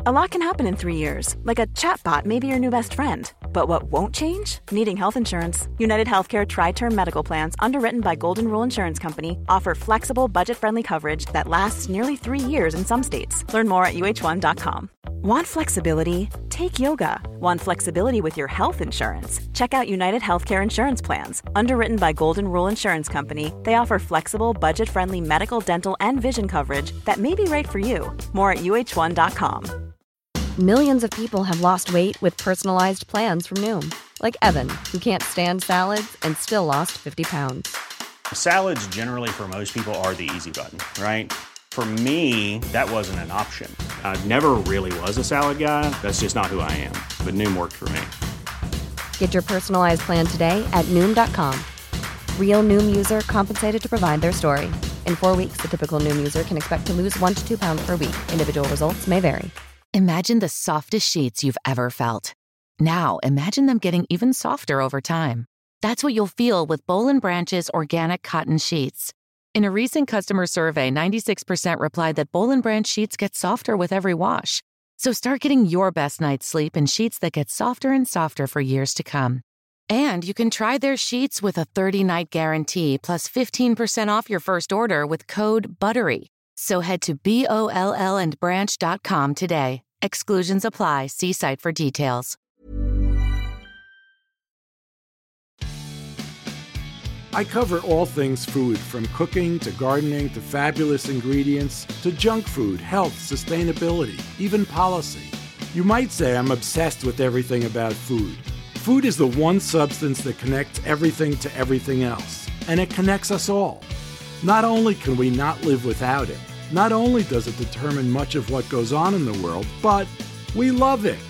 A lot can happen in 3 years, like a chatbot may be your new best friend. But what won't change? Needing health insurance. United Healthcare Tri-Term Medical Plans, underwritten by Golden Rule Insurance Company, offer flexible, budget-friendly coverage that lasts nearly 3 years in some states. Learn more at uh1.com. Want flexibility? Take yoga. Want flexibility with your health insurance? Check out United Healthcare Insurance Plans. Underwritten by Golden Rule Insurance Company, they offer flexible, budget-friendly medical, dental, and vision coverage that may be right for you. More at uh1.com. Millions of people have lost weight with personalized plans from Noom. Like Evan, who can't stand salads and still lost 50 pounds. Salads generally for most people are the easy button, right? For me, that wasn't an option. I never really was a salad guy. That's just not who I am. But Noom worked for me. Get your personalized plan today at Noom.com. Real Noom user compensated to provide their story. In 4 weeks, the typical Noom user can expect to lose 1 to 2 pounds per week. Individual results may vary. Imagine the softest sheets you've ever felt. Now, imagine them getting even softer over time. That's what you'll feel with Boll & Branch's organic cotton sheets. In a recent customer survey, 96% replied that Boll & Branch sheets get softer with every wash. So start getting your best night's sleep in sheets that get softer and softer for years to come. And you can try their sheets with a 30-night guarantee plus 15% off your first order with code BUTTERY. So head to BOLLandbranch.com today. Exclusions apply. See site for details. I cover all things food, from cooking to gardening to fabulous ingredients to junk food, health, sustainability, even policy. You might say I'm obsessed with everything about food. Food is the one substance that connects everything to everything else, and it connects us all. Not only can we not live without it, not only does it determine much of what goes on in the world, but we love it.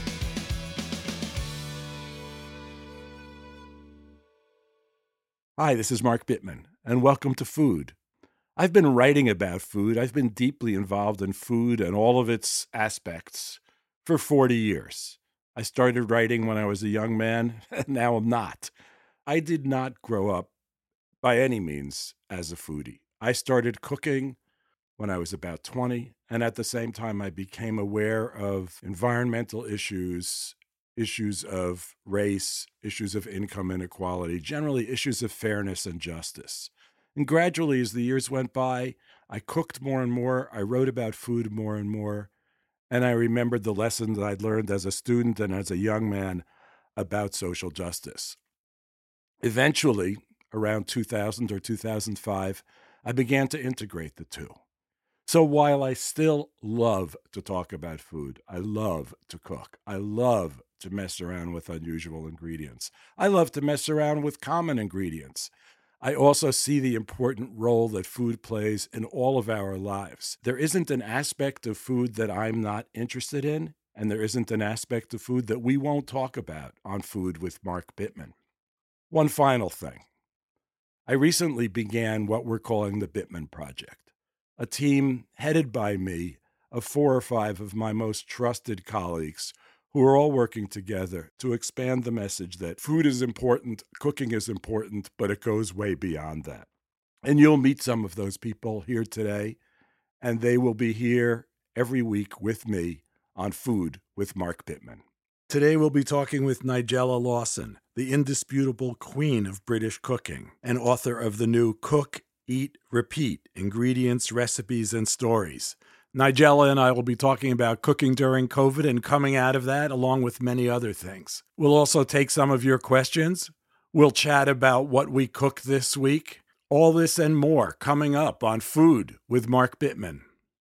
Hi, this is Mark Bittman, and welcome to Food. I've been writing about food. I've been deeply involved in food and all of its aspects for 40 years. I started writing when I was a young man, and now I'm not. I did not grow up by any means as a foodie. I started cooking when I was about 20, and at the same time I became aware of environmental issues, issues of race, issues of income inequality, generally issues of fairness and justice. And gradually, as the years went by, I cooked more and more, I wrote about food more and more, and I remembered the lessons that I'd learned as a student and as a young man about social justice. Eventually, around 2000 or 2005, I began to integrate the two. So while I still love to talk about food, I love to cook, I love to mess around with unusual ingredients, I love to mess around with common ingredients, I also see the important role that food plays in all of our lives. There isn't an aspect of food that I'm not interested in, and there isn't an aspect of food that we won't talk about on Food with Mark Bittman. One final thing. I recently began what we're calling the Bittman Project, a team headed by me of 4 or 5 of my most trusted colleagues who are all working together to expand the message that food is important, cooking is important, but it goes way beyond that. And you'll meet some of those people here today, and they will be here every week with me on Food with Mark Bittman. Today we'll be talking with Nigella Lawson, the indisputable queen of British cooking and author of the new Cook, Eat, Repeat, Ingredients, Recipes, and Stories. Nigella and I will be talking about cooking during COVID and coming out of that, along with many other things. We'll also take some of your questions. We'll chat about what we cooked this week. All this and more coming up on Food with Mark Bittman.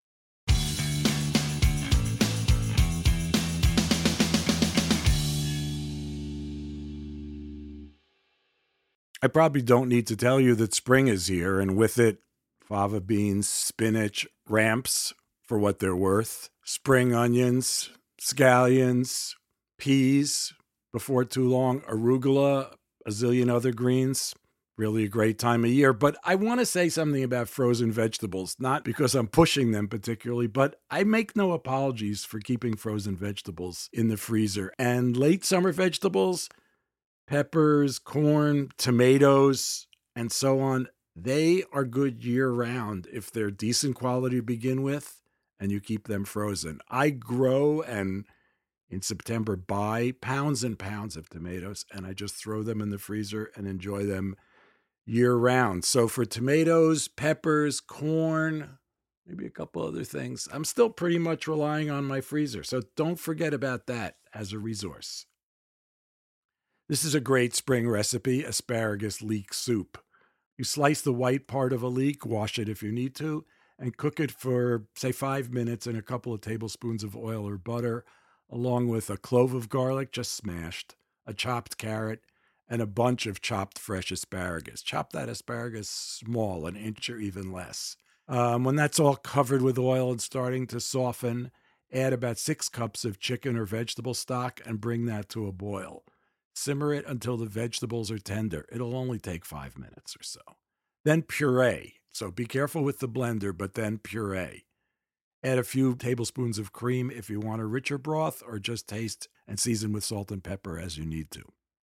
I probably don't need to tell you that spring is here, and with it, fava beans, spinach, ramps, for what they're worth, spring onions, scallions, peas, before too long, arugula, a zillion other greens. Really a great time of year. But I want to say something about frozen vegetables, not because I'm pushing them particularly, but I make no apologies for keeping frozen vegetables in the freezer. And late summer vegetables, peppers, corn, tomatoes, and so on, they are good year-round if they're decent quality to begin with and you keep them frozen. I grow and in September buy pounds and pounds of tomatoes, and I just throw them in the freezer and enjoy them year round. So for tomatoes, peppers, corn, maybe a couple other things, I'm still pretty much relying on my freezer. So don't forget about that as a resource. This is a great spring recipe, asparagus leek soup. You slice the white part of a leek, wash it if you need to, and cook it for, say, 5 minutes in a couple of tablespoons of oil or butter, along with a clove of garlic, just smashed, a chopped carrot, and a bunch of chopped fresh asparagus. Chop that asparagus small, an inch or even less. When that's all covered with oil and starting to soften, add about 6 cups of chicken or vegetable stock and bring that to a boil. Simmer it until the vegetables are tender. It'll only take 5 minutes or so. Then puree. So be careful with the blender, but then puree. Add a few tablespoons of cream if you want a richer broth, or just taste and season with salt and pepper as you need to.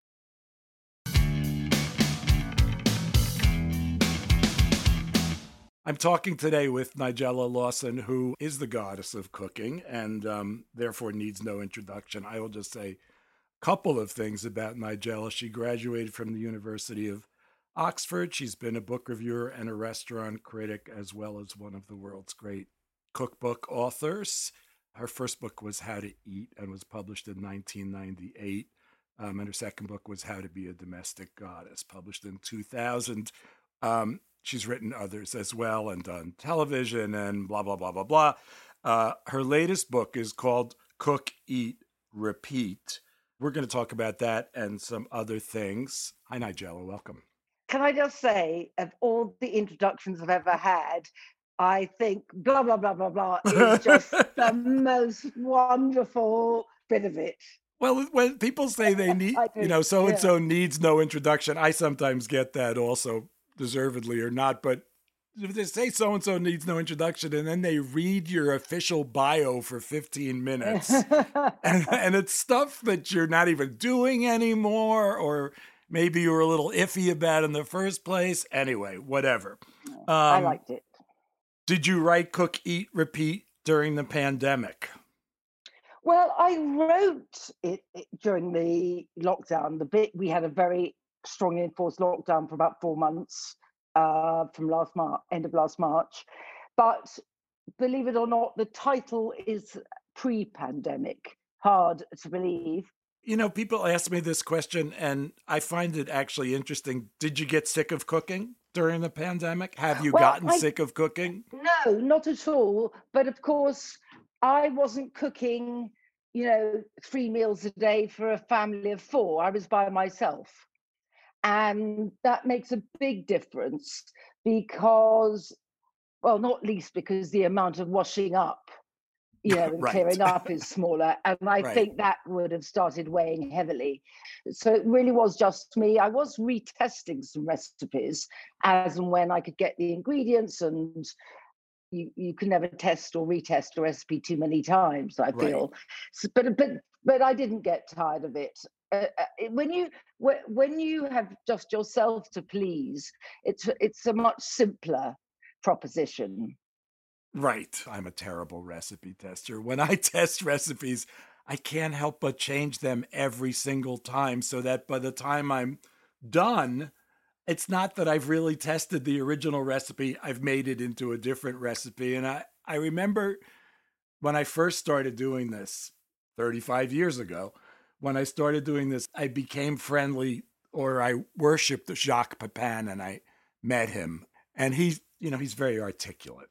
I'm talking today with Nigella Lawson, who is the goddess of cooking and therefore needs no introduction. I will just say a couple of things about Nigella. She graduated from the University of Oxford. She's been a book reviewer and a restaurant critic, as well as one of the world's great cookbook authors. Her first book was How to Eat and was published in 1998. And her second book was How to Be a Domestic Goddess, published in 2000. She's written others as well and done television and blah, blah, blah, blah, blah. Her latest book is called Cook, Eat, Repeat. We're going to talk about that and some other things. Hi, Nigella. Welcome. Can I just say, of all the introductions I've ever had, I think blah, blah, blah, blah, blah is just the most wonderful bit of it. Well, when people say they need, so-and-so needs no introduction, I sometimes get that also, deservedly or not. But if they say so-and-so needs no introduction and then they read your official bio for 15 minutes and it's stuff that you're not even doing anymore, or maybe you were a little iffy about in the first place. Anyway, whatever. I liked it. Did you write Cook, Eat, Repeat during the pandemic? Well, I wrote it during the lockdown. We had a very strongly enforced lockdown for about 4 months from end of last March. But believe it or not, the title is pre-pandemic. Hard to believe. You know, people ask me this question, and I find it actually interesting. Did you get sick of cooking during the pandemic? Have you gotten sick of cooking? No, not at all. But of course, I wasn't cooking, 3 meals a day for a family of 4. I was by myself. And that makes a big difference because, well, not least because the amount of washing up, and Right. clearing up is smaller. And I think that would have started weighing heavily. So it really was just me. I was retesting some recipes as and when I could get the ingredients, and you can never test or retest a recipe too many times, I feel. So, but I didn't get tired of it. When you have just yourself to please, it's a much simpler proposition. Right. I'm a terrible recipe tester. When I test recipes, I can't help but change them every single time so that by the time I'm done, it's not that I've really tested the original recipe. I've made it into a different recipe. And I remember when I first started doing this 35 years ago, when I started doing this, I became friendly, or I worshiped Jacques Pepin, and I met him. And he's very articulate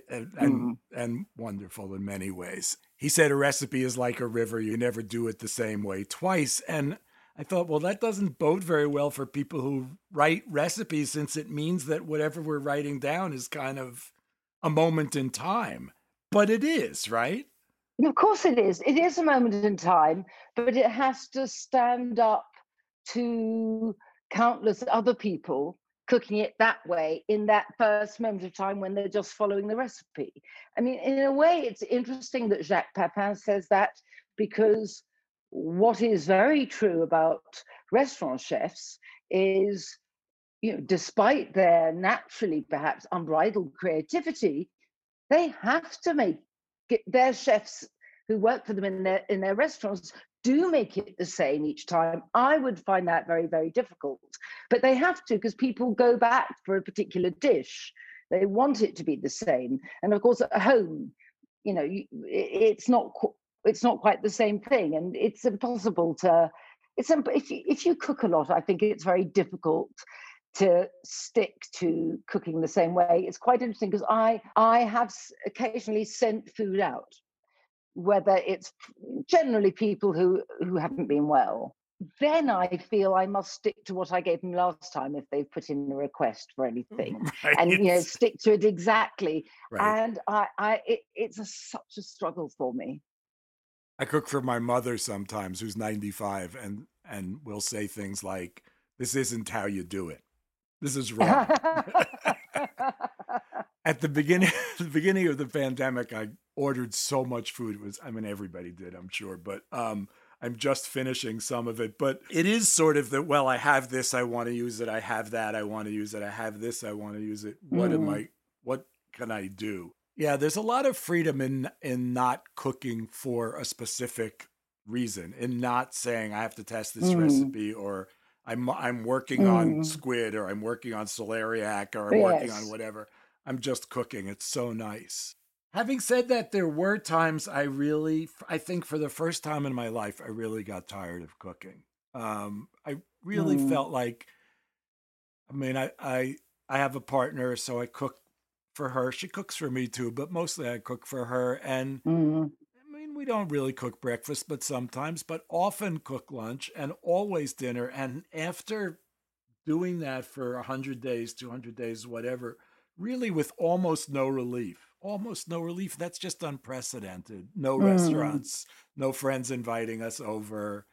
and wonderful in many ways. He said a recipe is like a river. You never do it the same way twice. And I thought, well, that doesn't bode very well for people who write recipes, since it means that whatever we're writing down is kind of a moment in time. But it is, right? Of course it is. It is a moment in time, but it has to stand up to countless other people cooking it that way in that first moment of time when they're just following the recipe. I mean, in a way, it's interesting that Jacques Pepin says that, because what is very true about restaurant chefs is, despite their naturally perhaps unbridled creativity, they have to make their chefs who work for them in their restaurants do make it the same each time. I would find that very, very difficult. But they have to, because people go back for a particular dish. They want it to be the same. And of course, at home, it's not quite the same thing. And it's impossible to, if you cook a lot, I think it's very difficult to stick to cooking the same way. It's quite interesting because I have occasionally sent food out, whether it's generally people who haven't been well. Then I feel I must stick to what I gave them last time if they've put in a request for anything, right. And stick to it exactly. Right. And it's such a struggle for me. I cook for my mother sometimes, who's 95, and will say things like, "This isn't how you do it. This is wrong." At the beginning of the pandemic, I ordered so much food. Everybody did, I'm sure, but I'm just finishing some of it. But it is sort of that, well, I have this, I want to use it. I have that, I want to use it. I have this, I want to use it. What can I do? Yeah, there's a lot of freedom in not cooking for a specific reason, in not saying I have to test this recipe, or I'm working on squid, or I'm working on celeriac, or I'm working on whatever. I'm just cooking. It's so nice. Having said that, there were times I think for the first time in my life, I really got tired of cooking. I really felt like, I have a partner, so I cook for her. She cooks for me too, but mostly I cook for her. And we don't really cook breakfast, but often cook lunch and always dinner. And after doing that for 100 days, 200 days, whatever, really with almost no relief, that's just unprecedented. No restaurants, no friends inviting us over.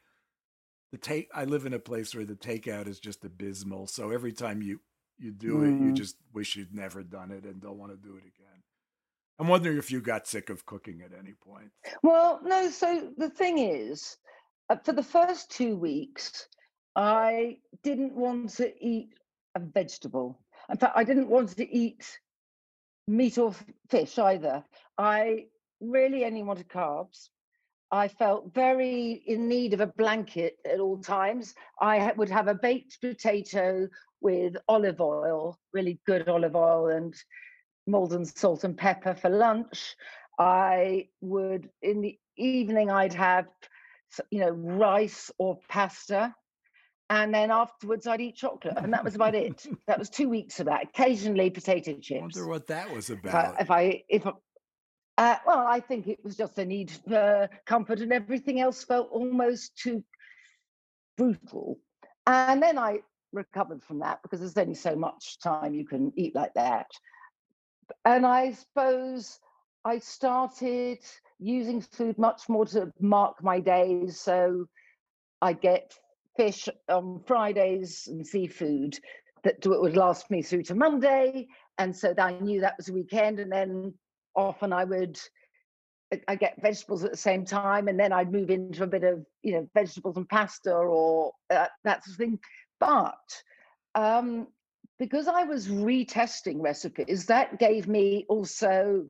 I live in a place where the takeout is just abysmal. So every time you do it, you just wish you'd never done it and don't want to do it again. I'm wondering if you got sick of cooking at any point. Well, no. So the thing is, for the first 2 weeks, I didn't want to eat a vegetable. In fact, I didn't want to eat meat or fish either. I really only wanted carbs. I felt very in need of a blanket at all times. I would have a baked potato with olive oil, really good olive oil, and Maldon salt and pepper for lunch. I would, in the evening, I'd have, rice or pasta. And then afterwards, I'd eat chocolate, and that was about it. That was 2 weeks of that. Occasionally, potato chips. I wonder what that was about. Well, I think it was just a need for comfort, and everything else felt almost too brutal. And then I recovered from that because there's only so much time you can eat like that. And I suppose I started using food much more to mark my days. So I get fish on Fridays and seafood that would last me through to Monday. And so I knew that was a weekend. And then often I get vegetables at the same time. And then I'd move into a bit of, vegetables and pasta or that sort of thing. But because I was retesting recipes, that gave me also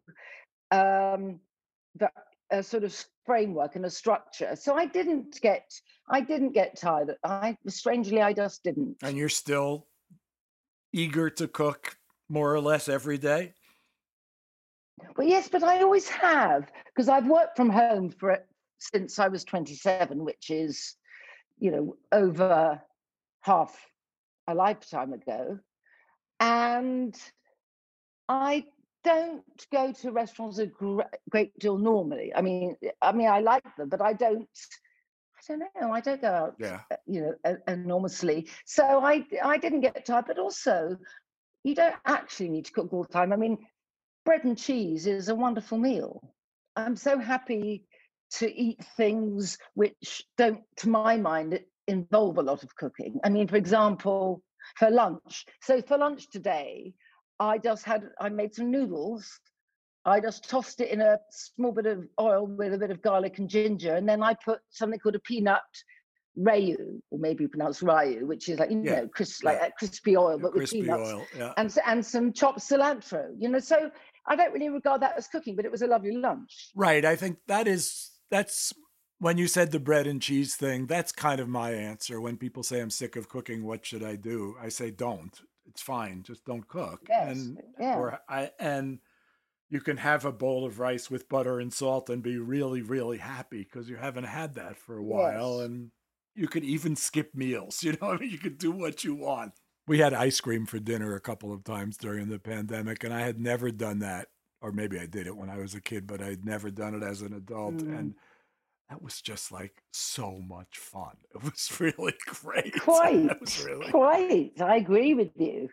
a sort of framework and a structure. So I didn't get tired. Strangely, I just didn't. And you're still eager to cook more or less every day? Well, yes, but I always have, because I've worked from home since I was 27, which is, over half a lifetime ago. And I don't go to restaurants a great deal normally. I mean, I like them, but I don't know. I don't go out, enormously. So I didn't get tired, but also you don't actually need to cook all the time. I mean, bread and cheese is a wonderful meal. I'm so happy to eat things which don't, to my mind, involve a lot of cooking. I mean, for example, for lunch. So for lunch today, I made some noodles. I just tossed it in a small bit of oil with a bit of garlic and ginger. And then I put something called a peanut rayu, or maybe pronounced rayu, which is like, like a crispy oil, but with peanuts. Oil, and some chopped cilantro, So I don't really regard that as cooking, but it was a lovely lunch. Right. I think that's when you said the bread and cheese thing, that's kind of my answer. When people say I'm sick of cooking, what should I do? I say don't. It's fine. Just don't cook. Yes. And you can have a bowl of rice with butter and salt and be really, really happy because you haven't had that for a while. Yes. And you could even skip meals. You could do what you want. We had ice cream for dinner a couple of times during the pandemic, and I had never done that. Or maybe I did it when I was a kid, but I'd never done it as an adult. And that was just like so much fun. It was really great. Quite. I agree with you.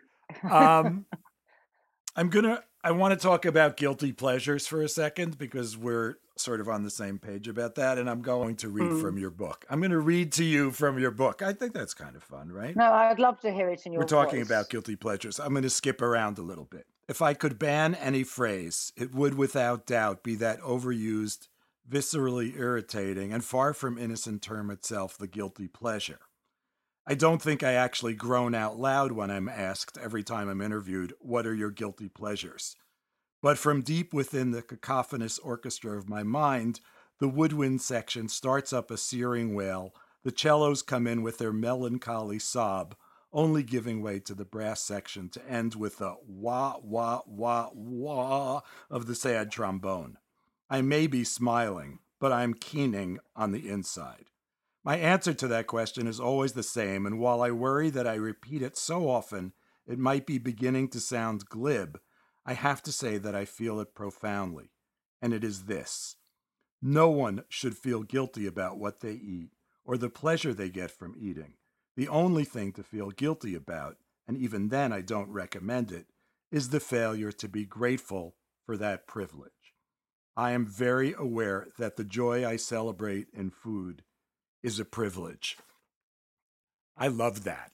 I want to talk about guilty pleasures for a second because we're sort of on the same page about that. And I'm going to read from your book. I'm going to read to you from your book. I think that's kind of fun, right? No, I'd love to hear it in your voice. We're talking about guilty pleasures. I'm going to skip around a little bit. If I could ban any phrase, it would without doubt be that overused, viscerally irritating, and far from innocent term itself, the guilty pleasure. I don't think I actually groan out loud when I'm asked every time I'm interviewed, what are your guilty pleasures? But from deep within the cacophonous orchestra of my mind, the woodwind section starts up a searing wail, the cellos come in with their melancholy sob, only giving way to the brass section to end with a wah, wah, wah, wah of the sad trombone. I may be smiling, but I'm keening on the inside. My answer to that question is always the same, and while I worry that I repeat it so often it might be beginning to sound glib, I have to say that I feel it profoundly, and it is this. No one should feel guilty about what they eat or the pleasure they get from eating. The only thing to feel guilty about, and even then I don't recommend it, is the failure to be grateful for that privilege. I am very aware that the joy I celebrate in food is a privilege. I love that.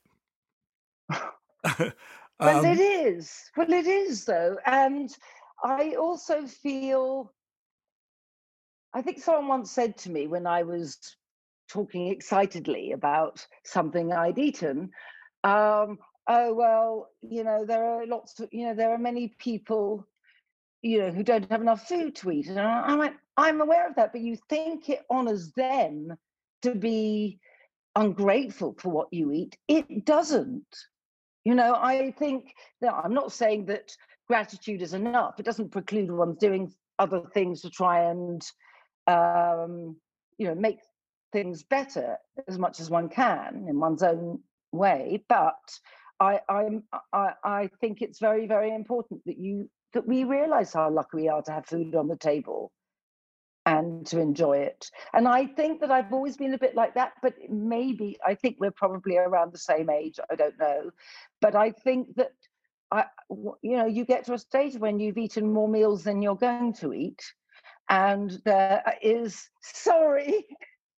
Well, it is. Well, it is, though. And I also feel, I think someone once said to me when I was talking excitedly about something I'd eaten, oh, well, there are lots of, there are many people, who don't have enough food to eat. And I'm like, I'm aware of that, but you think it honors them to be ungrateful for what you eat. It doesn't. I think that I'm not saying that gratitude is enough. It doesn't preclude one doing other things to try and, make things better as much as one can in one's own way. But I think it's very, very important that we realize how lucky we are to have food on the table and to enjoy it. And I think that I've always been a bit like that, but maybe I think we're probably around the same age. I don't know. But I think that, you get to a stage when you've eaten more meals than you're going to eat. And there is, sorry.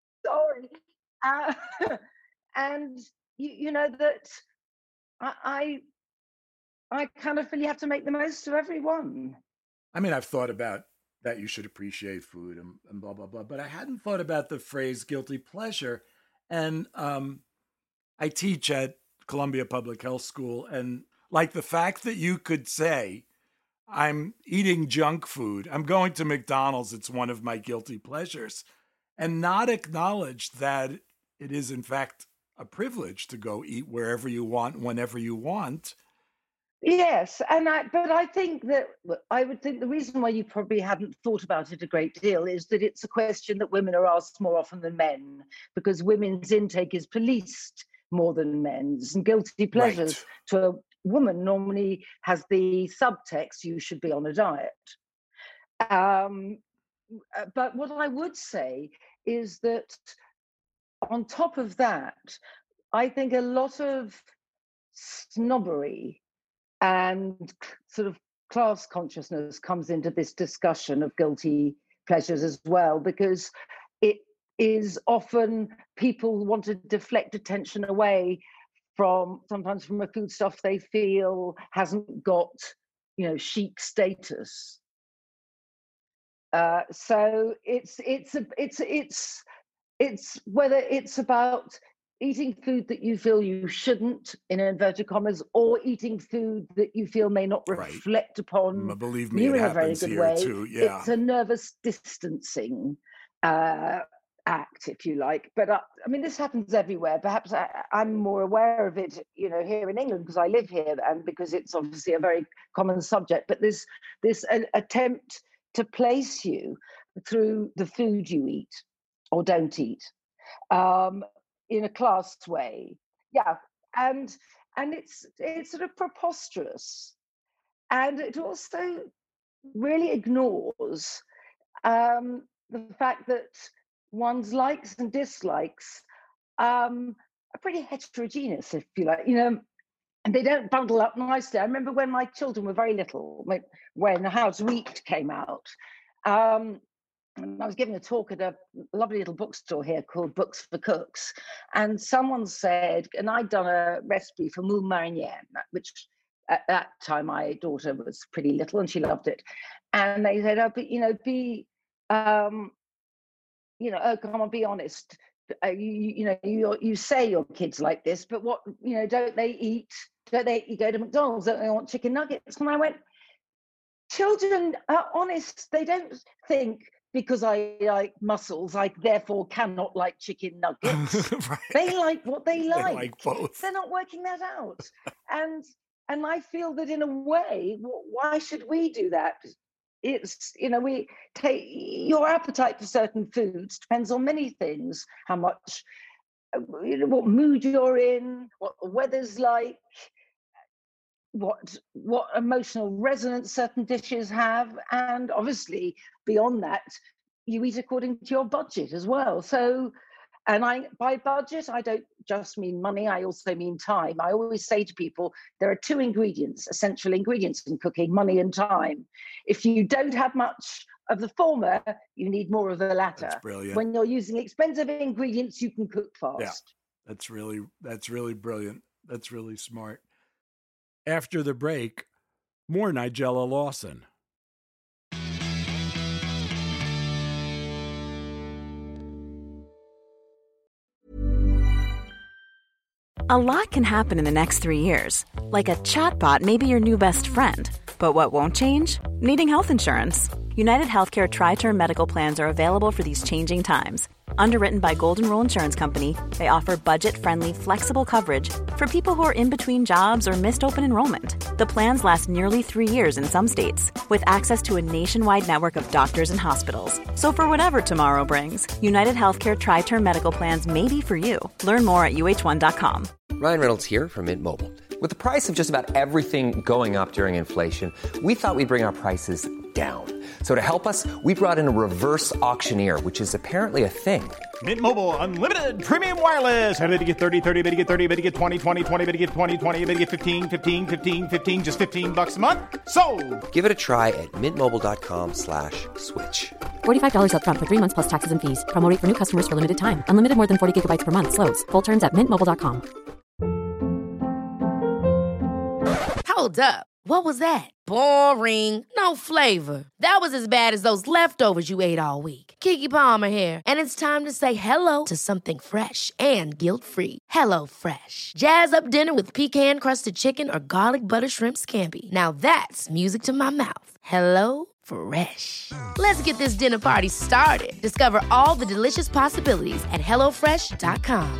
And, that I kind of feel you have to make the most of everyone. I mean, I've thought about that you should appreciate food and blah, blah, blah. But I hadn't thought about the phrase guilty pleasure. And I teach at Columbia Public Health School. And like the fact that you could say, I'm eating junk food, I'm going to McDonald's, it's one of my guilty pleasures, and not acknowledge that it is in fact a privilege to go eat wherever you want, whenever you want. Yes, but I think I would think the reason why you probably hadn't thought about it a great deal is that it's a question that women are asked more often than men, because women's intake is policed more than men's, and guilty pleasures to a woman normally has the subtext, you should be on a diet. But what I would say is that on top of that, I think a lot of snobbery and sort of class consciousness comes into this discussion of guilty pleasures as well, because it is often people want to deflect attention away sometimes from a foodstuff they feel hasn't got, chic status. So it's whether it's about eating food that you feel you shouldn't, in inverted commas, or eating food that you feel may not reflect upon Believe me, you it in a very happens good here way. too. Yeah. It's a nervous distancing act, if you like. But I mean, this happens everywhere. Perhaps I'm more aware of it, here in England because I live here and because it's obviously a very common subject. But this attempt to place you through the food you eat or don't eat in a class way, and it's sort of preposterous, and it also really ignores the fact that one's likes and dislikes are pretty heterogeneous, if you like, and they don't bundle up nicely. I remember when my children were very little, when How to Eat came out, and I was giving a talk at a lovely little bookstore here called Books for Cooks, and someone said, and I'd done a recipe for moule marinière, which at that time my daughter was pretty little and she loved it, and they said, oh, but come on, be honest. You say your kids like this, but what, don't they eat? Don't they go to McDonald's? Don't they want chicken nuggets? And I went, children are honest. They don't think because I like mussels, I therefore cannot like chicken nuggets. Right. They like what they like. They like both. They're not working that out. And I feel that in a way, why should we do that? It's, we take your appetite for certain foods depends on many things, how much, what mood you're in, what the weather's like, what emotional resonance certain dishes have, and obviously beyond that, you eat according to your budget as well. So, and by budget, I don't just mean money, I also mean time. I always say to people, there are two essential ingredients in cooking, money and time. If you don't have much of the former, you need more of the latter. That's brilliant. When you're using expensive ingredients, you can cook fast. Yeah, that's really brilliant. That's really smart. After the break, more Nigella Lawson. A lot can happen in the next 3 years. Like a chatbot may be your new best friend. But what won't change? Needing health insurance. United Healthcare Tri-Term Medical Plans are available for these changing times. Underwritten by Golden Rule Insurance Company, they offer budget-friendly, flexible coverage for people who are in between jobs or missed open enrollment. The plans last nearly 3 years in some states, with access to a nationwide network of doctors and hospitals. So for whatever tomorrow brings, United Healthcare Tri-Term Medical Plans may be for you. Learn more at uh1.com. Ryan Reynolds here from Mint Mobile. With the price of just about everything going up during inflation, we thought we'd bring our prices down. So to help us, we brought in a reverse auctioneer, which is apparently a thing. Mint Mobile Unlimited Premium Wireless. How to get 30, 30, bit to get 30, bit to get 20, 20, 20, bit to get 20, 20, bit to get 15, 15, 15, 15, just $15 a month? Sold! Give it a try at mintmobile.com/switch. $45 up front for 3 months plus taxes and fees. Promo rate for new customers for limited time. Unlimited more than 40 gigabytes per month. Slows full terms at mintmobile.com. Hold up. What was that? Boring. No flavor. That was as bad as those leftovers you ate all week. Keke Palmer here. And it's time to say hello to something fresh and guilt-free. Hello Fresh. Jazz up dinner with pecan-crusted chicken or garlic butter shrimp scampi. Now that's music to my mouth. Hello Fresh. Let's get this dinner party started. Discover all the delicious possibilities at HelloFresh.com.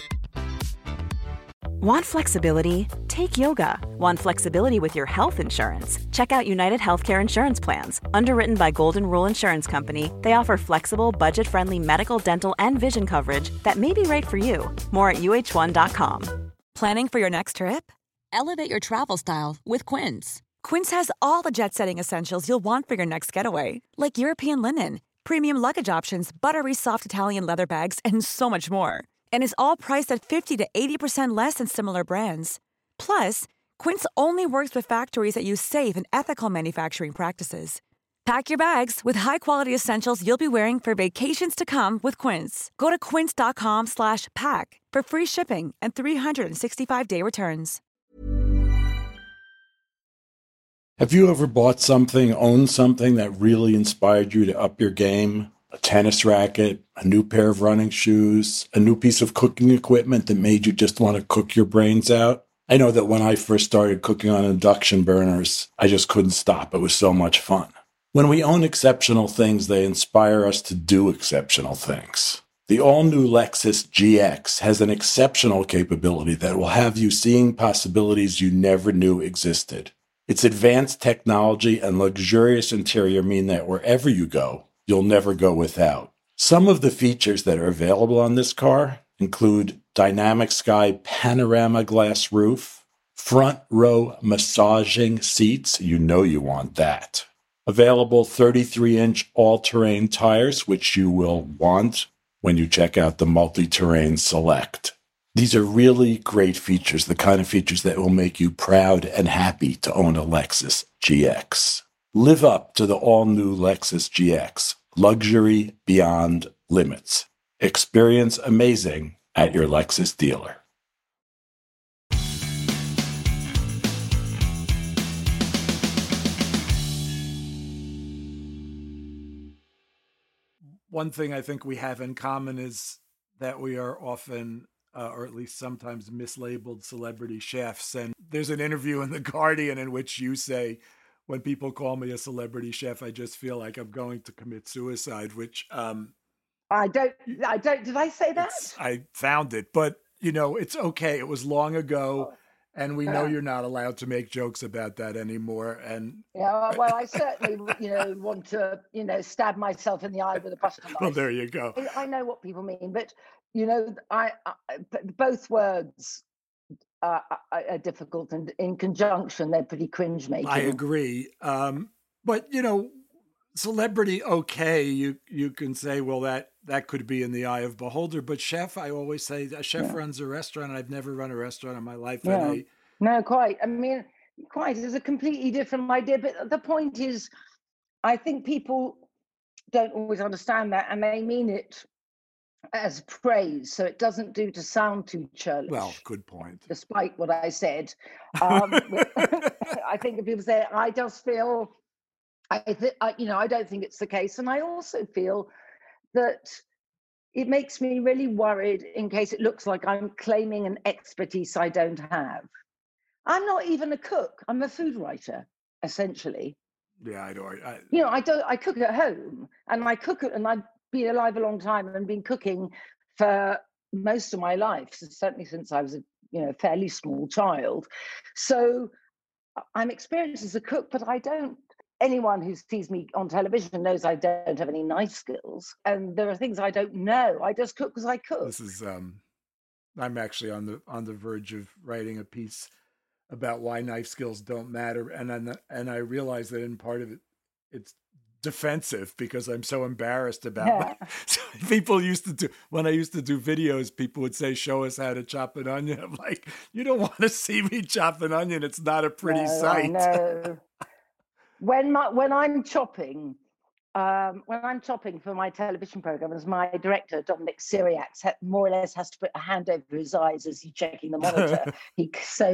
Want flexibility? Take yoga. Want flexibility with your health insurance? Check out United Healthcare Insurance Plans. Underwritten by Golden Rule Insurance Company, they offer flexible, budget-friendly medical, dental, and vision coverage that may be right for you. More at uh1.com. Planning for your next trip? Elevate your travel style with Quince. Quince has all the jet-setting essentials you'll want for your next getaway, like European linen, premium luggage options, buttery soft Italian leather bags, and so much more. And is all priced at 50 to 80% less than similar brands. Plus, Quince only works with factories that use safe and ethical manufacturing practices. Pack your bags with high-quality essentials you'll be wearing for vacations to come with Quince. Go to quince.com/pack for free shipping and 365-day returns. Have you ever bought something, owned something that really inspired you to up your game? a tennis racket, a new pair of running shoes, a new piece of cooking equipment that made you just want to cook your brains out. I know that when I first started cooking on induction burners, I just couldn't stop. It was so much fun. When we own exceptional things, they inspire us to do exceptional things. The all-new Lexus GX has an exceptional capability that will have you seeing possibilities you never knew existed. Its advanced technology and luxurious interior mean that wherever you go, you'll never go without. Some of the features that are available on this car include dynamic sky panorama glass roof, front row massaging seats, you know you want that. Available 33-inch all-terrain tires, which you will want when you check out the Multi-Terrain Select. These are really great features, the kind of features that will make you proud and happy to own a Lexus GX. Live up to the all-new Lexus GX, luxury beyond limits. Experience amazing at your Lexus dealer. One thing I think we have in common is that we are often, or at least sometimes, mislabeled celebrity chefs. And there's an interview in The Guardian in which you say, when people call me a celebrity chef, I just feel like I'm going to commit suicide, which... I don't, did I say that? I found it, but, it's okay. It was long ago. And we know you're not allowed to make jokes about that anymore. And yeah, well, I certainly, want to, stab myself in the eye with a butter knife. Well, there you go. I know what people mean, but I both words are difficult, and in conjunction, they're pretty cringe-making. I agree, but celebrity, okay, you can say, well, that could be in the eye of beholder, but chef, I always say a chef runs a restaurant, and I've never run a restaurant in my life. Yeah. No, quite. I mean, quite. It's a completely different idea, but the point is, I think people don't always understand that, and they mean it as praise, so it doesn't do to sound too churlish. Well, good point. Despite what I said. I think if people say, I just feel... I don't think it's the case. And I also feel that it makes me really worried in case it looks like I'm claiming an expertise I don't have. I'm not even a cook. I'm a food writer, essentially. Yeah, I don't. I cook at home, and I cook it, and I've been alive a long time and been cooking for most of my life, certainly since I was a fairly small child. So I'm experienced as a cook, but I don't. Anyone who sees me on television knows I don't have any knife skills, and there are things I don't know. I just cook because I cook. This is I'm actually on the verge of writing a piece about why knife skills don't matter, and I realize that in part of it, it's defensive because I'm so embarrassed about it. So people used to do, when I used to do videos, people would say, "Show us how to chop an onion." I'm like, you don't want to see me chop an onion. It's not a pretty sight. No. When I'm chopping for my television program, as my director Dominic Syriac more or less has to put a hand over his eyes as he's checking the monitor. He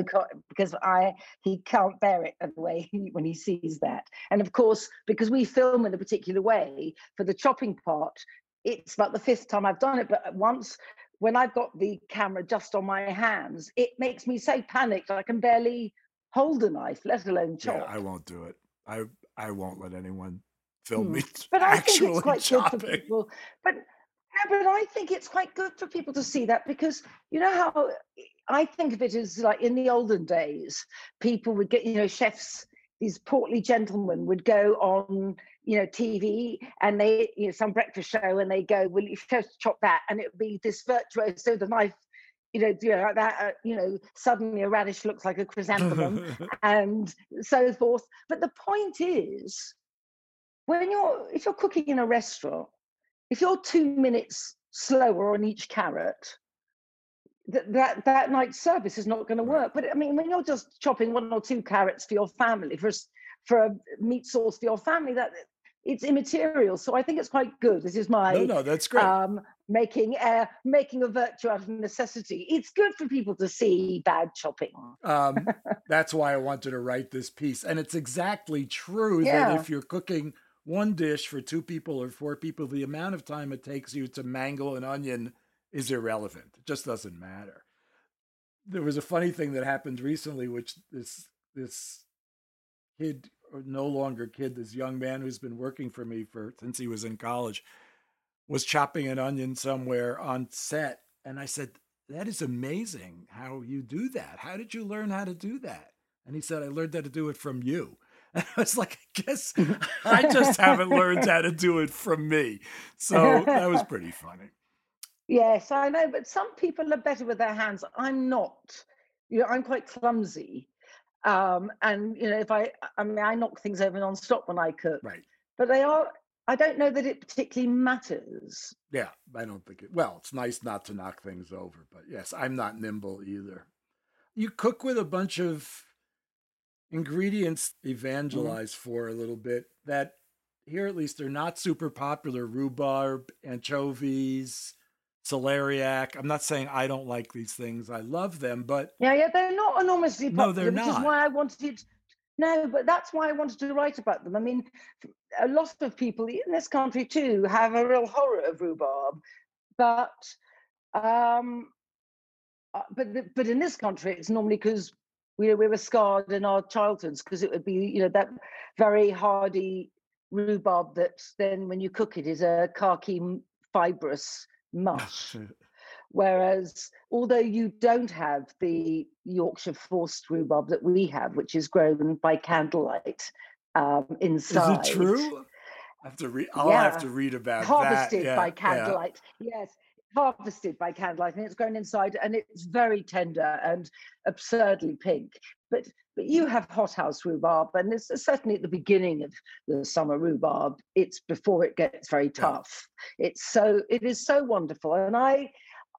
can't bear it the way when he sees that. And of course, because we film in a particular way for the chopping part, it's about the fifth time I've done it. But once, when I've got the camera just on my hands, it makes me so panicked I can barely hold a knife, let alone chop. Yeah, I won't do it. I won't let anyone film me but actually I think it's quite chopping. Good for people. But I think it's quite good for people to see that, because you know how I think of it as like in the olden days, people would get, chefs, these portly gentlemen would go on, TV, and they, some breakfast show, and they go, "Will you first chop that?" And it would be this virtuoso, the knife, like that, suddenly a radish looks like a chrysanthemum and so forth. But the point is, if you're cooking in a restaurant, if you're 2 minutes slower on each carrot, that night's service is not going to work. But I mean, when you're just chopping 1 or 2 carrots for your family, for a meat sauce for your family, that it's immaterial. So I think it's quite good. This is my no, that's great. Making a virtue out of necessity. It's good for people to see bad chopping. That's why I wanted to write this piece. And it's exactly true that if you're cooking one dish for 2 people or 4 people, the amount of time it takes you to mangle an onion is irrelevant. It just doesn't matter. There was a funny thing that happened recently, which this kid, or no longer kid, this young man who's been working for me since he was in college, was chopping an onion somewhere on set. And I said, that is amazing how you do that. How did you learn how to do that? And he said, I learned how to do it from you. And I was like, I guess I just haven't learned how to do it from me. So that was pretty funny. Yes, I know, but some people are better with their hands. I'm not. I'm quite clumsy. And if I knock things over nonstop when I cook. Right. But I don't know that it particularly matters. Yeah, I don't think it's nice not to knock things over, but yes, I'm not nimble either. You cook with a bunch of ingredients evangelize for a little bit that here at least are not super popular: rhubarb, anchovies, celeriac. I'm not saying I don't like these things. I love them, but yeah, they're not enormously popular. No, they're not. Which is why I wanted. No, but that's why I wanted to write about them. I mean, a lot of people in this country too have a real horror of rhubarb, but in this country it's normally because we were scarred in our childhoods, because it would be that very hardy rhubarb that then when you cook it is a khaki fibrous mush. Whereas, although you don't have the Yorkshire forced rhubarb that we have, which is grown by candlelight inside. Is it true? I'll have to read about harvested that. by candlelight. Yes, harvested by candlelight, and it's grown inside, and it's very tender and absurdly pink. But you have hothouse rhubarb, and it's certainly at the beginning of the summer rhubarb. It's before it gets very tough. It is so wonderful, and I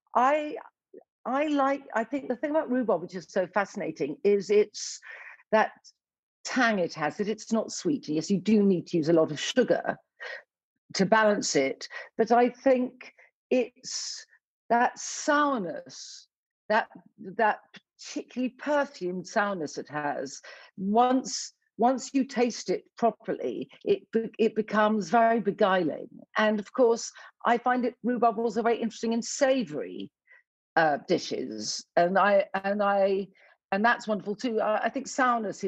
think the thing about rhubarb, which is so fascinating, is it's that tang it has, that it's not sweet. Yes, you do need to use a lot of sugar to balance it, but I think it's that sourness, that particularly perfumed sourness it has. Once you taste it properly, it becomes very beguiling. And of course, I find rhubarb also very interesting in savoury dishes, and that's wonderful too. I think sourness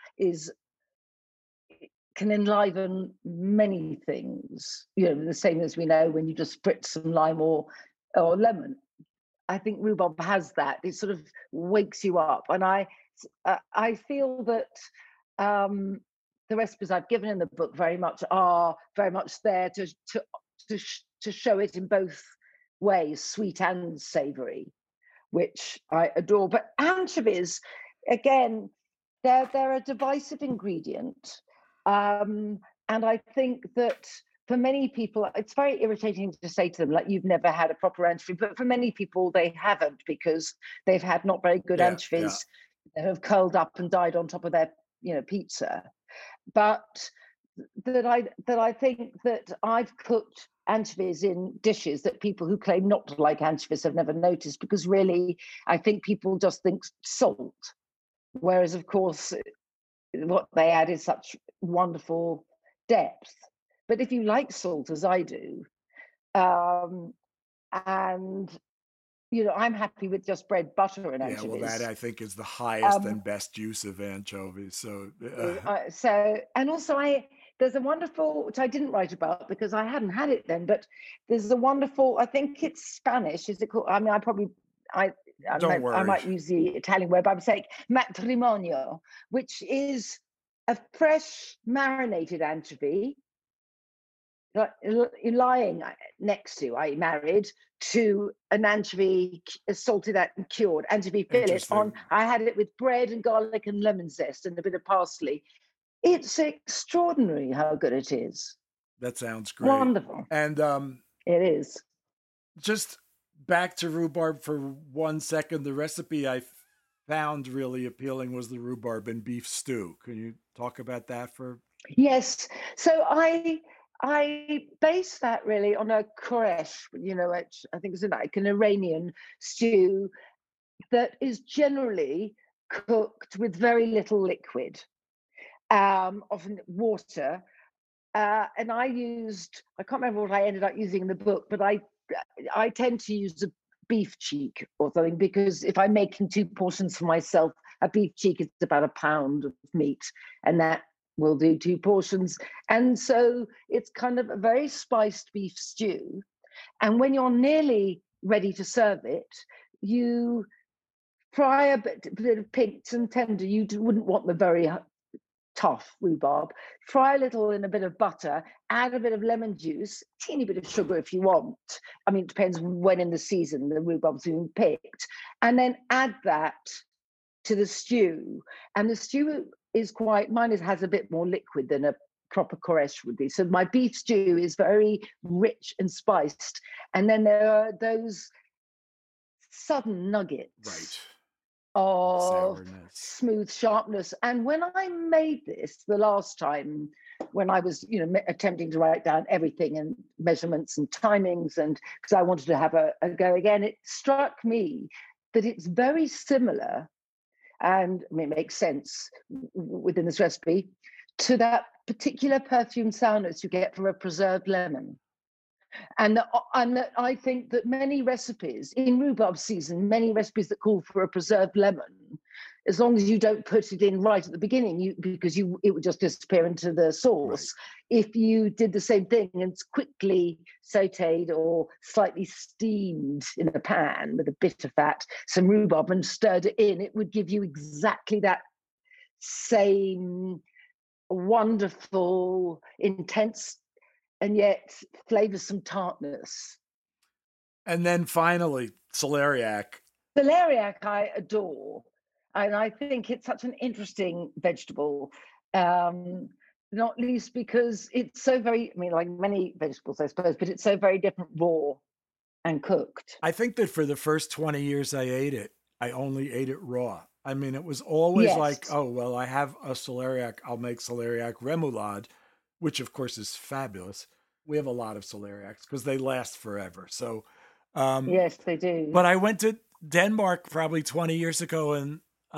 can enliven many things. The same as we know when you just spritz some lime or lemon. I think rhubarb has that. It sort of wakes you up, and I feel that the recipes I've given in the book are very much there to show it in both ways, sweet and savoury, which I adore. But anchovies, again, they're a divisive ingredient, and I think that for many people, it's very irritating to say to them, like, you've never had a proper anchovy. But for many people, they haven't, because they've had not very good anchovies that have curled up and died on top of their pizza. But that I think that I've cooked anchovies in dishes that people who claim not to like anchovies have never noticed, because really I think people just think salt, whereas of course what they add is such wonderful depth. But if you like salt as I do, and I'm happy with just bread, butter, and anchovies. Yeah, well, that I think is the highest and best use of anchovies. So, and also there's a wonderful, which I didn't write about because I hadn't had it then, but there's a wonderful, I think it's Spanish. Is it called? I mean, I might use the Italian word, but I'm saying matrimonio, which is a fresh marinated anchovy lying next to, married to an anchovy salted out and cured anchovy fillet on. I had it with bread and garlic and lemon zest and a bit of parsley. It's extraordinary how good it is. That sounds great. Wonderful. And it is. Just back to rhubarb for 1 second. The recipe I found really appealing was the rhubarb and beef stew. Can you talk about that for? Yes. So I based that really on a koresh, which I think is like an Iranian stew that is generally cooked with very little liquid, often water, And I can't remember what I ended up using in the book, but I tend to use a beef cheek or something, because if I'm making 2 portions for myself, a beef cheek is about 1 pound of meat, and that will do 2 portions. And so it's kind of a very spiced beef stew. And when you're nearly ready to serve it, you fry a bit of pinked and tender. You wouldn't want the very tough rhubarb. Fry a little in a bit of butter, add a bit of lemon juice, teeny bit of sugar if you want. I mean, it depends when in the season the rhubarb's been picked. And then add that to the stew. And the stew is mine has a bit more liquid than a proper Koresh would be. So my beef stew is very rich and spiced. And then there are those sudden nuggets of smooth sharpness. And when I made this the last time, when I was attempting to write down everything and measurements and timings, and because I wanted to have a go again, it struck me that it's very similar, and I mean, it makes sense within this recipe, to that particular perfume sourness you get from a preserved lemon. And I think that many recipes in rhubarb season, many recipes that call for a preserved lemon, as long as you don't put it in right at the beginning, because it would just disappear into the sauce. Right. If you did the same thing and quickly sautéed or slightly steamed in a pan with a bit of fat, some rhubarb, and stirred it in, it would give you exactly that same wonderful, intense, and yet flavoursome tartness. And then finally, celeriac. Celeriac I adore. And I think it's such an interesting vegetable, not least because it's so very, I mean, like many vegetables, I suppose, but it's so very different raw and cooked. I think that for the first 20 years I ate it, I only ate it raw. I mean, it was always like, oh, well, I have a celeriac, I'll make celeriac remoulade, which of course is fabulous. We have a lot of celeriacs because they last forever. So, yes, they do. But I went to Denmark probably 20 years ago, and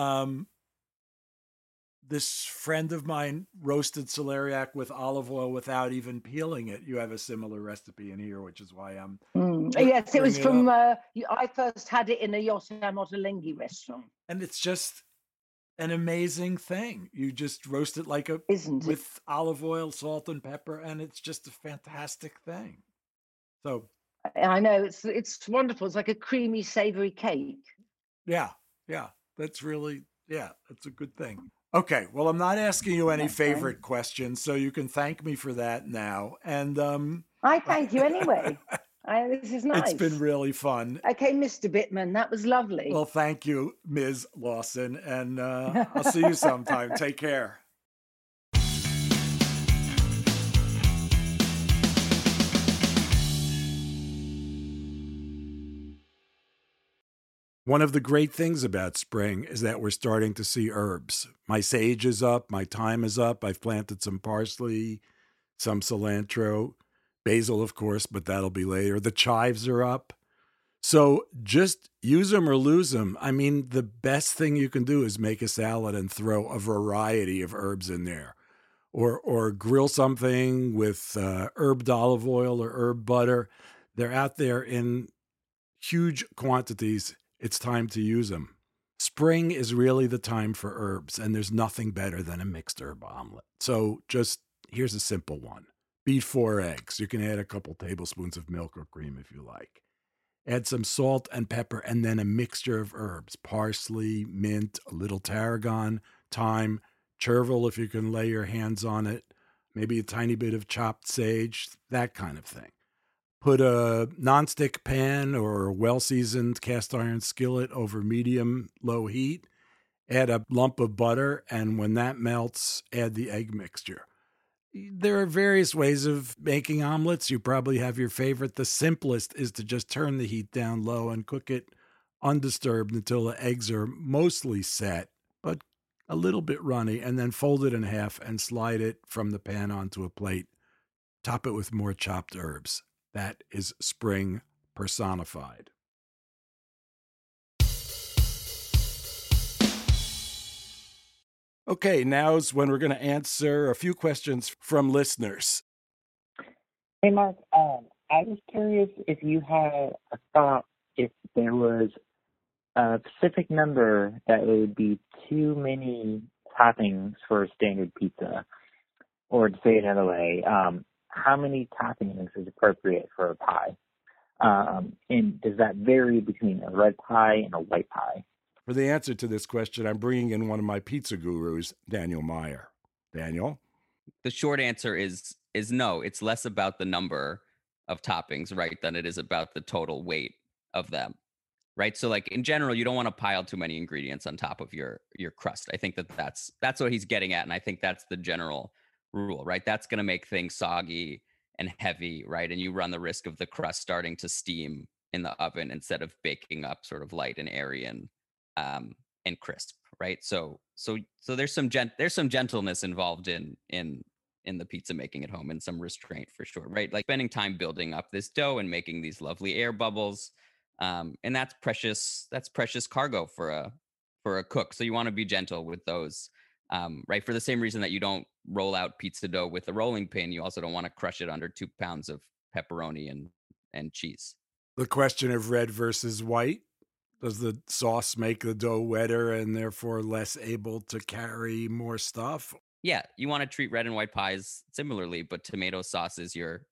this friend of mine roasted celeriac with olive oil without even peeling it. You have a similar recipe in here, which is why I'm. Yes, it was from. I first had it in a Yotamotolenghi restaurant, and it's just an amazing thing. You just roast it like with olive oil, salt, and pepper, and it's just a fantastic thing. So I know it's wonderful. It's like a creamy, savory cake. Yeah, that's a good thing. Okay, well, I'm not asking you any favorite questions, so you can thank me for that now. And I thank you anyway. This is nice. It's been really fun. Okay, Mr. Bittman, that was lovely. Well, thank you, Ms. Lawson, and I'll see you sometime. Take care. One of the great things about spring is that we're starting to see herbs. My sage is up, my thyme is up, I've planted some parsley, some cilantro, basil, of course, but that'll be later. The chives are up. So just use them or lose them. I mean, the best thing you can do is make a salad and throw a variety of herbs in there. Or grill something with herbed olive oil or herb butter. They're out there in huge quantities. It's time to use them. Spring is really the time for herbs, and there's nothing better than a mixed herb omelet. So here's a simple one. Beat 4 eggs. You can add a couple tablespoons of milk or cream if you like. Add some salt and pepper, and then a mixture of herbs. Parsley, mint, a little tarragon, thyme, chervil if you can lay your hands on it, maybe a tiny bit of chopped sage, that kind of thing. Put a nonstick pan or a well-seasoned cast iron skillet over medium-low heat. Add a lump of butter, and when that melts, add the egg mixture. There are various ways of making omelets. You probably have your favorite. The simplest is to just turn the heat down low and cook it undisturbed until the eggs are mostly set, but a little bit runny, and then fold it in half and slide it from the pan onto a plate. Top it with more chopped herbs. That is spring personified. Okay, now's when we're going to answer a few questions from listeners. Hey, Mark. I was curious if you had a thought if there was a specific number that would be too many toppings for a standard pizza, or to say it another way, how many toppings is appropriate for a pie? And does that vary between a red pie and a white pie? For the answer to this question, I'm bringing in one of my pizza gurus, Daniel Meyer. Daniel? The short answer is no. It's less about the number of toppings, right, than it is about the total weight of them, right? So, like, in general, you don't want to pile too many ingredients on top of your crust. I think that's what he's getting at, and I think that's the general rule, right? That's going to make things soggy and heavy, right? And you run the risk of the crust starting to steam in the oven instead of baking up sort of light and airy and crisp, right? So there's some gentleness involved in the pizza making at home, and some restraint for sure, right? Like spending time building up this dough and making these lovely air bubbles, and that's precious cargo for a cook. So you want to be gentle with those, right? For the same reason that you don't roll out pizza dough with a rolling pin, you also don't want to crush it under 2 pounds of pepperoni and cheese. The question of red versus white. Does the sauce make the dough wetter and therefore less able to carry more stuff? Yeah, you want to treat red and white pies similarly, but tomato sauce is your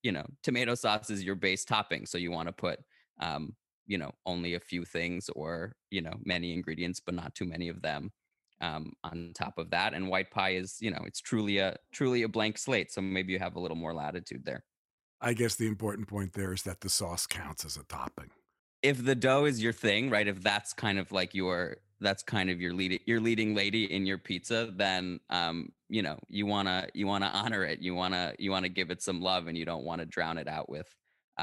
base topping. So you want to put, only a few things, or, many ingredients, but not too many of them on top of that. And white pie is, it's truly a blank slate. So maybe you have a little more latitude there. I guess the important point there is that the sauce counts as a topping. If the dough is your thing, right? If that's kind of like your leading lady in your pizza, then you wanna honor it. You wanna give it some love, and you don't want to drown it out with.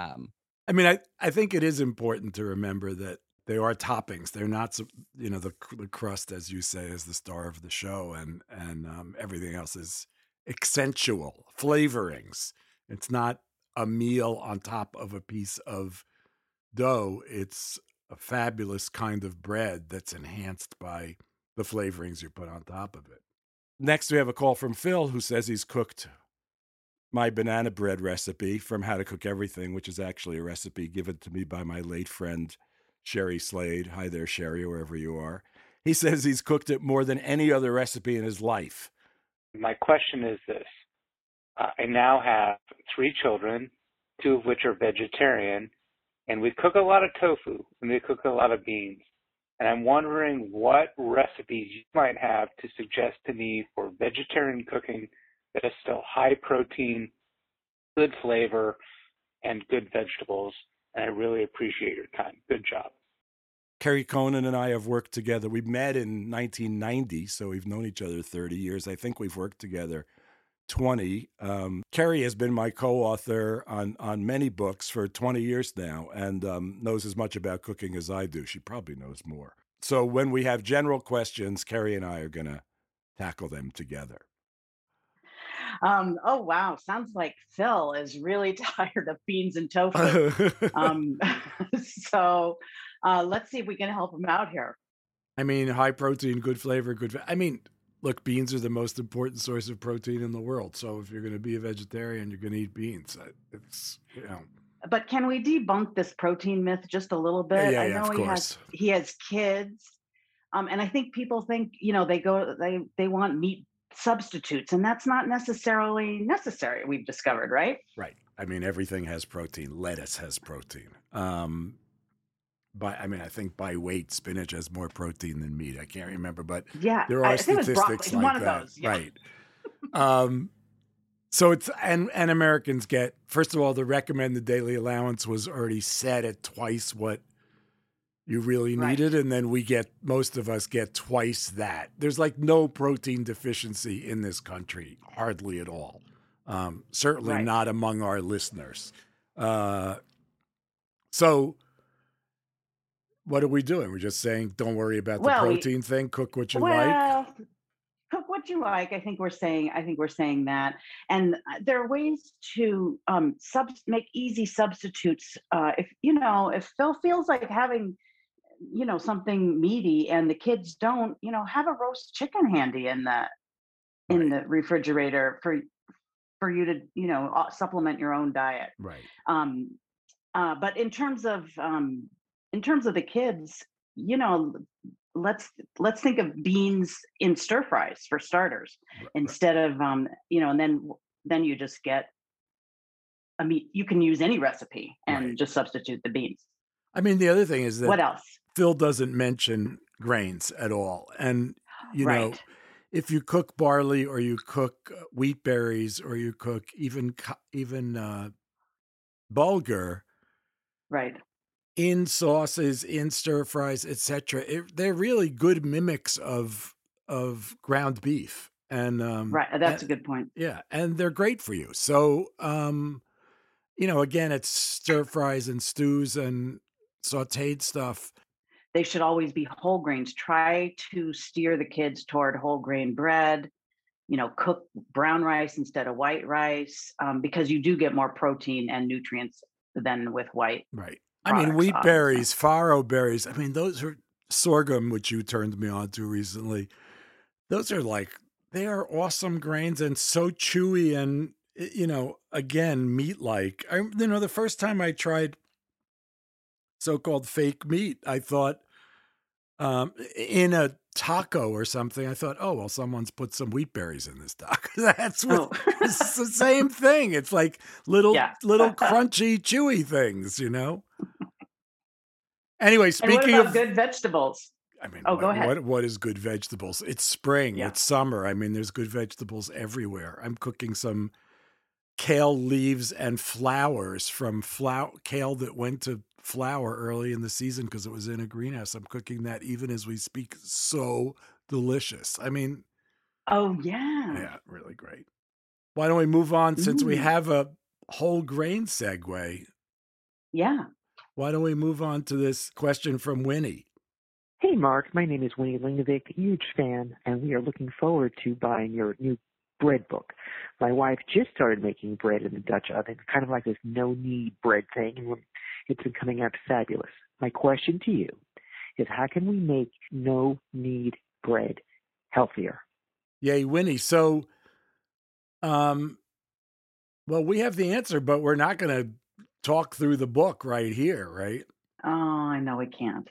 I think it is important to remember that they are toppings. They're not, the crust, as you say, is the star of the show, and everything else is accentual flavorings. It's not a meal on top of a piece of dough. It's a fabulous kind of bread that's enhanced by the flavorings you put on top of it. Next, we have a call from Phil, who says he's cooked my banana bread recipe from How to Cook Everything, which is actually a recipe given to me by my late friend, Sherry Slade. Hi there, Sherry, wherever you are. He says he's cooked it more than any other recipe in his life. My question is this. I now have 3 children, 2 of which are vegetarian, and we cook a lot of tofu, and we cook a lot of beans. And I'm wondering what recipes you might have to suggest to me for vegetarian cooking that is still high protein, good flavor, and good vegetables. And I really appreciate your time. Good job. Kerry Conan and I have worked together. We met in 1990, so we've known each other 30 years. I think we've worked together 20. Kerry has been my co-author on many books for 20 years now, and knows as much about cooking as I do. She probably knows more. So when we have general questions, Kerry and I are going to tackle them together. Oh, wow. Sounds like Phil is really tired of beans and tofu. So let's see if we can help him out here. High protein, good flavor, look, beans are the most important source of protein in the world. So if you're going to be a vegetarian, you're going to eat beans. But can we debunk this protein myth just a little bit? Yeah, I know of course. He has kids. And I think people think, they want meat substitutes, and that's not necessarily necessary, we've discovered, right? Right. Everything has protein. Lettuce has protein. I think by weight, spinach has more protein than meat. I can't remember, but yeah, there are statistics like one that. Of those, yeah. Right. So it's, and Americans get, first of all, the recommended daily allowance was already set at twice what you really needed. And then most of us get twice that. There's like no protein deficiency in this country, hardly at all. Certainly not among our listeners. So what are we doing? We're just saying, don't worry about the protein thing. Cook what you like. Cook what you like. I think we're saying that. And there are ways to make easy substitutes. If Phil feels like having, something meaty and the kids don't, have a roast chicken handy in in the refrigerator for you to, supplement your own diet. Right. But in terms of the kids, let's think of beans in stir fries for starters, instead of and then you just get a meat. You can use any recipe and just substitute the beans. I mean, the other thing is that what else? Phil doesn't mention grains at all, and you know, if you cook barley or you cook wheat berries or you cook even bulgur, right, in sauces, in stir fries, etc., they're really good mimics of ground beef. And that's a good point. Yeah, and they're great for you. So, again, it's stir fries and stews and sautéed stuff. They should always be whole grains. Try to steer the kids toward whole grain bread. Cook brown rice instead of white rice, because you do get more protein and nutrients than with white. Right. I mean, wheat berries, farro berries. I mean, those are sorghum, which you turned me on to recently. Those are they are awesome grains and so chewy and, again, meat-like. The first time I tried so-called fake meat, I thought in a taco or something, I thought, oh, well, someone's put some wheat berries in this taco. It's the same thing. It's like little crunchy, chewy things, Anyway, speaking of good vegetables. I mean, go ahead. What is good vegetables? It's spring. It's summer. I mean, there's good vegetables everywhere. I'm cooking some kale leaves and flowers from kale that went to flower early in the season because it was in a greenhouse. I'm cooking that even as we speak. So delicious. I mean, yeah, really great. Why don't we move on since we have a whole grain segue? Yeah. Why don't we move on to this question from Winnie? Hey, Mark. My name is Winnie Lingovic, huge fan, and we are looking forward to buying your new bread book. My wife just started making bread in the Dutch oven, kind of like this no-knead bread thing, and it's been coming out fabulous. My question to you is, how can we make no-knead bread healthier? Yay, Winnie. So, well, we have the answer, but we're not going to talk through the book right here, right? Oh, I know we can't.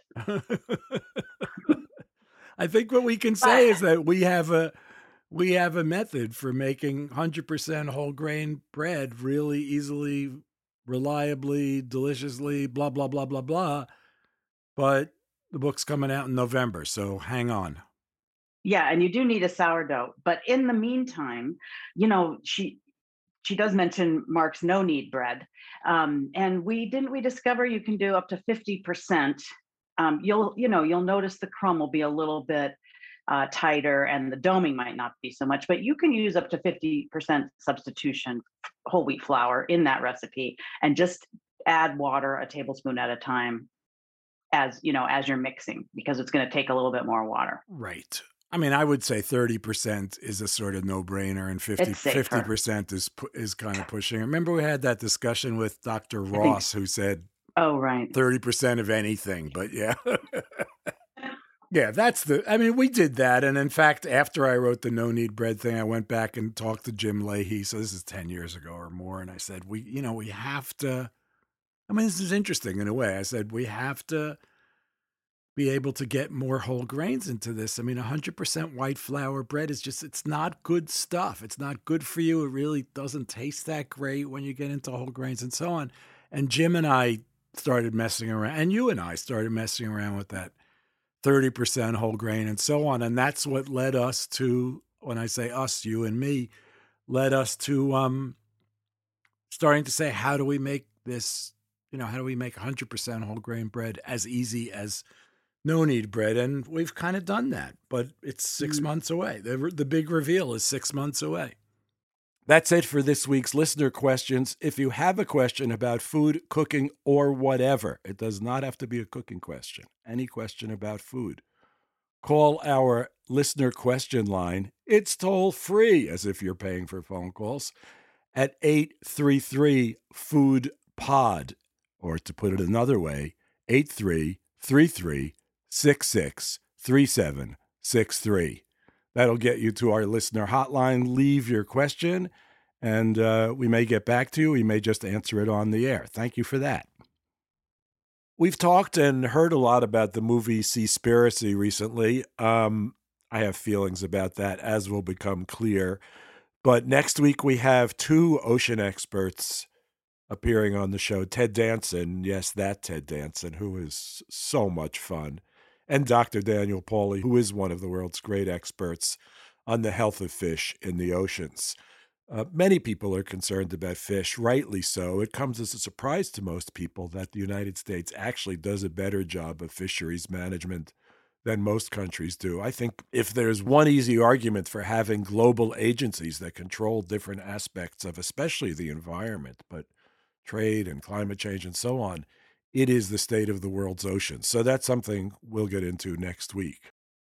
I think what we can say is that we have a method for making 100% whole grain bread really easily, reliably, deliciously, blah, blah, blah, blah, blah. But the book's coming out in November, so hang on. Yeah, and you do need a sourdough. But in the meantime, she does mention Mark's no-knead bread. And we discover you can do up to 50%. You'll notice the crumb will be a little bit tighter and the doming might not be so much, but you can use up to 50% substitution whole wheat flour in that recipe and just add water a tablespoon at a time as you're mixing, because it's going to take a little bit more water. Right. I mean, I would say 30% is a sort of no-brainer, and 50% is kind of pushing. Remember, we had that discussion with Dr. Ross, who said, "Oh, right, 30% of anything." But yeah, yeah, we did that, and in fact, after I wrote the no-knead bread thing, I went back and talked to Jim Leahy. So this is 10 years ago or more, and I said, we have to. I mean, this is interesting in a way. I said we have to be able to get more whole grains into this. I mean, 100% white flour bread is it's not good stuff. It's not good for you. It really doesn't taste that great when you get into whole grains and so on. And Jim and I started messing around, and you and I started messing around with that 30% whole grain and so on. And that's what led us to, when I say us, you and me, led us to starting to say, how do we make this, how do we make 100% whole grain bread as easy as no-knead bread? And we've kind of done that, but it's 6 months away. The big reveal is 6 months away. That's it for this week's listener questions. If you have a question about food, cooking, or whatever, it does not have to be a cooking question. Any question about food, call our listener question line. It's toll free, as if you're paying for phone calls, at 833-FOOD-POD, or to put it another way, 8333-663763. That'll get you to our listener hotline. Leave your question, and we may get back to you. We may just answer it on the air. Thank you for that. We've talked and heard a lot about the movie Seaspiracy recently. I have feelings about that, as will become clear. But next week we have two ocean experts appearing on the show. Ted Danson, yes, that Ted Danson, who is so much fun, and Dr. Daniel Pauly, who is one of the world's great experts on the health of fish in the oceans. Many people are concerned about fish, rightly so. It comes as a surprise to most people that the United States actually does a better job of fisheries management than most countries do. I think if there's one easy argument for having global agencies that control different aspects of especially the environment, but trade and climate change and so on, it is the state of the world's oceans. So that's something we'll get into next week.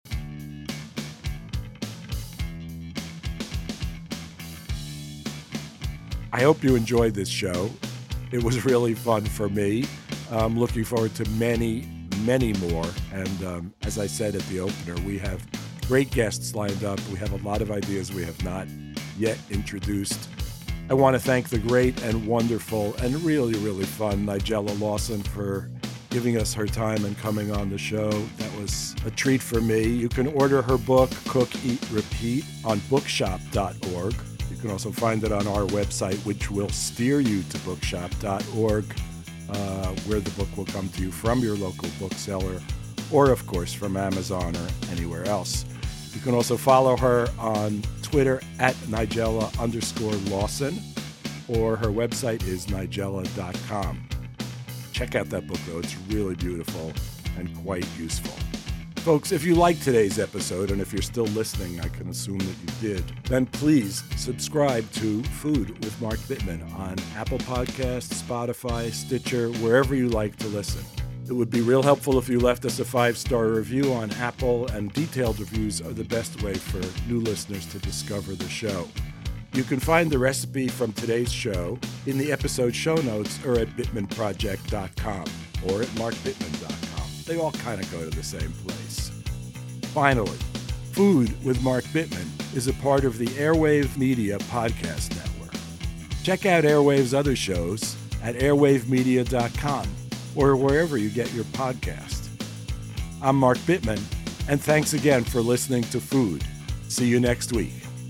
I hope you enjoyed this show. It was really fun for me. I'm looking forward to many more. And as I said at the opener, we have great guests lined up. We have a lot of ideas we have not yet introduced. I want to thank the great and wonderful and really, really fun Nigella Lawson for giving us her time and coming on the show. That was a treat for me. You can order her book, Cook, Eat, Repeat, on bookshop.org. You can also find it on our website, which will steer you to bookshop.org, where the book will come to you from your local bookseller or, of course, from Amazon or anywhere else. You can also follow her on Twitter at Nigella_Lawson, or her website is nigella.com. Check out that book, though. It's really beautiful and quite useful. Folks, if you liked today's episode, and if you're still listening, I can assume that you did, then please subscribe to Food with Mark Bittman on Apple Podcasts, Spotify, Stitcher, wherever you like to listen. It would be real helpful if you left us a 5-star review on Apple, and detailed reviews are the best way for new listeners to discover the show. You can find the recipe from today's show in the episode show notes or at BittmanProject.com or at MarkBittman.com. They all kind of go to the same place. Finally, Food with Mark Bittman is a part of the Airwave Media Podcast Network. Check out Airwave's other shows at airwavemedia.com or wherever you get your podcast. I'm Mark Bittman, and thanks again for listening to Food. See you next week.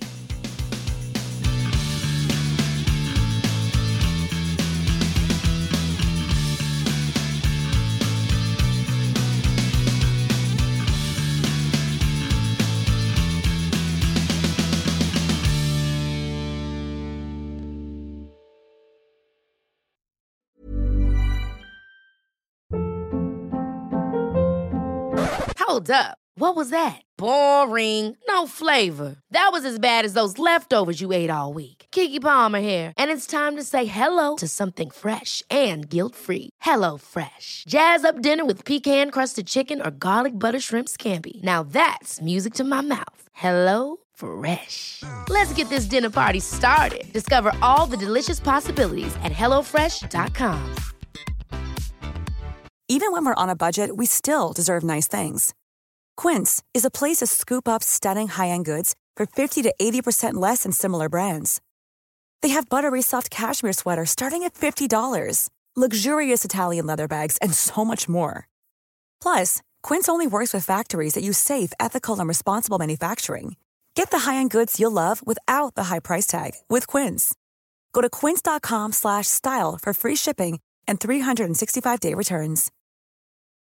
Hold up. What was that? Boring. No flavor. That was as bad as those leftovers you ate all week. Keke Palmer here, and it's time to say hello to something fresh and guilt-free. HelloFresh. Jazz up dinner with pecan-crusted chicken or garlic butter shrimp scampi. Now that's music to my mouth. HelloFresh. Let's get this dinner party started. Discover all the delicious possibilities at HelloFresh.com. Even when we're on a budget, we still deserve nice things. Quince is a place to scoop up stunning high-end goods for 50 to 80% less than similar brands. They have buttery soft cashmere sweaters starting at $50, luxurious Italian leather bags, and so much more. Plus, Quince only works with factories that use safe, ethical, and responsible manufacturing. Get the high-end goods you'll love without the high price tag with Quince. Go to quince.com/style for free shipping and 365-day returns.